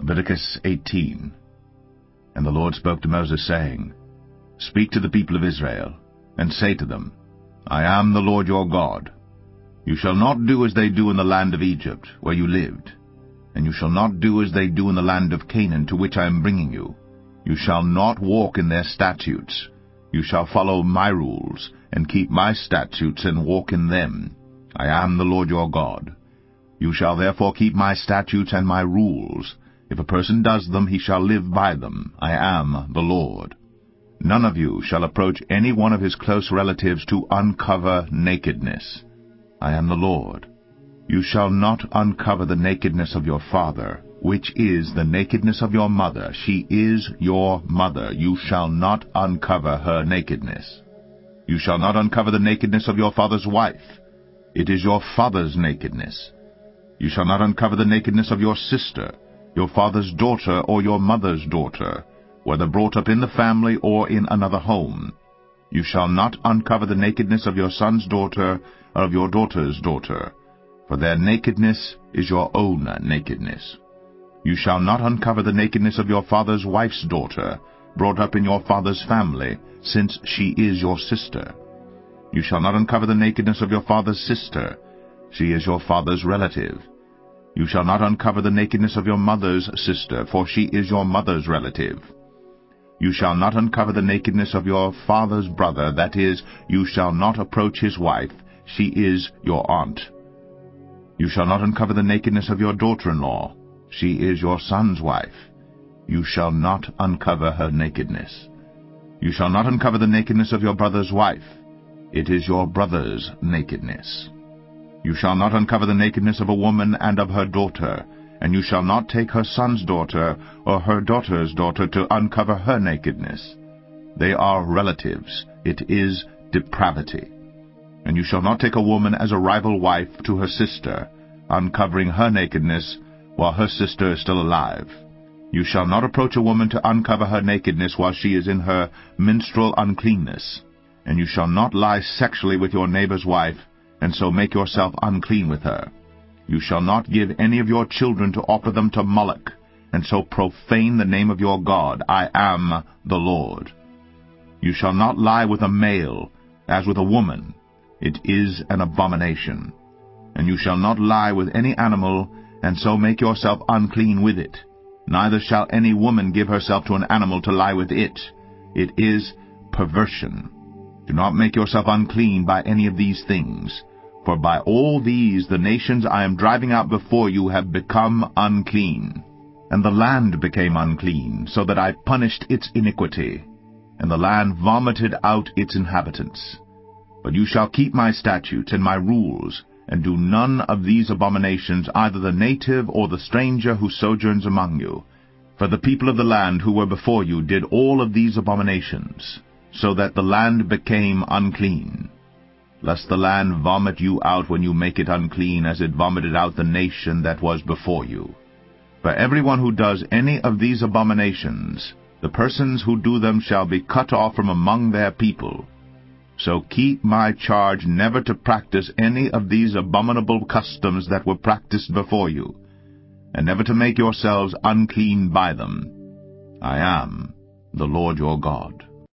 Leviticus 18. And the Lord spoke to Moses, saying, Speak to the people of Israel, and say to them, I am the Lord your God. You shall not do as they do in the land of Egypt, where you lived, and you shall not do as they do in the land of Canaan, to which I am bringing you. You shall not walk in their statutes. You shall follow my rules, and keep my statutes, and walk in them. I am the Lord your God. You shall therefore keep my statutes and my rules. If a person does them, he shall live by them. I am the Lord. None of you shall approach any one of his close relatives to uncover nakedness. I am the Lord. You shall not uncover the nakedness of your father, which is the nakedness of your mother. She is your mother. You shall not uncover her nakedness. You shall not uncover the nakedness of your father's wife. It is your father's nakedness. You shall not uncover the nakedness of your sister, your father's daughter, or your mother's daughter, whether brought up in the family or in another home. You shall not uncover the nakedness of your son's daughter or of your daughter's daughter, for their nakedness is your own nakedness. You shall not uncover the nakedness of your father's wife's daughter, brought up in your father's family, since she is your sister. You shall not uncover the nakedness of your father's sister. She is your father's relative. You shall not uncover the nakedness of your mother's sister, for she is your mother's relative. You shall not uncover the nakedness of your father's brother, that is, you shall not approach his wife. She is your aunt. You shall not uncover the nakedness of your daughter-in-law. She is your son's wife. You shall not uncover her nakedness. You shall not uncover the nakedness of your brother's wife. It is your brother's nakedness. You shall not uncover the nakedness of a woman and of her daughter, and you shall not take her son's daughter or her daughter's daughter to uncover her nakedness. They are relatives. It is depravity. And you shall not take a woman as a rival wife to her sister, uncovering her nakedness while her sister is still alive. You shall not approach a woman to uncover her nakedness while she is in her menstrual uncleanness. And you shall not lie sexually with your neighbor's wife, and so make yourself unclean with her. You shall not give any of your children to offer them to Moloch, and so profane the name of your God. I am the Lord. You shall not lie with a male, as with a woman. It is an abomination. And you shall not lie with any animal, and so make yourself unclean with it. Neither shall any woman give herself to an animal to lie with it. It is perversion. Do not make yourself unclean by any of these things. For by all these the nations I am driving out before you have become unclean. And the land became unclean, so that I punished its iniquity. And the land vomited out its inhabitants. But you shall keep my statutes and my rules, and do none of these abominations, either the native or the stranger who sojourns among you. For the people of the land who were before you did all of these abominations, so that the land became unclean. Lest the land vomit you out when you make it unclean, as it vomited out the nation that was before you. For everyone who does any of these abominations, the persons who do them shall be cut off from among their people. So keep my charge never to practice any of these abominable customs that were practiced before you, and never to make yourselves unclean by them. I am the Lord your God.